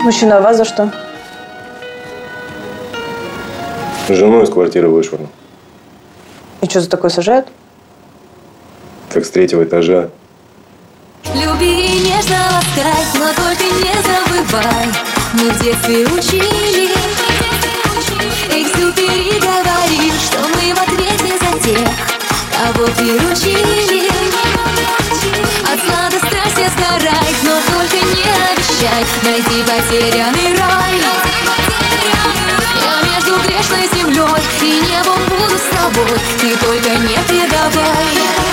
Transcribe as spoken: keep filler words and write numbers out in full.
Мужчина, а вас за что? Жену из квартиры вышвырнул. И что, за такое сажают? Как с третьего этажа. Люби и нежно ласкай, но только не забывай. Мы в детстве учили. Экзюпери говорил, что мы в ответе за тех, кого приручили. От зла до страсти сгорай, но только не обещай найти потерянный рай. Я между грешной землей и небом буду с тобой, ты только не предавай.